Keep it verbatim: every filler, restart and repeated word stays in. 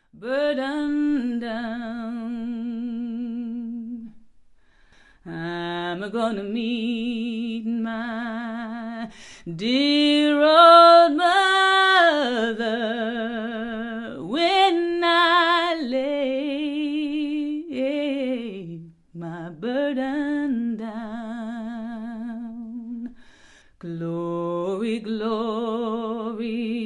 burden down. I'm gonna meet my dear old mother when I lay my burden down. Glory, glory,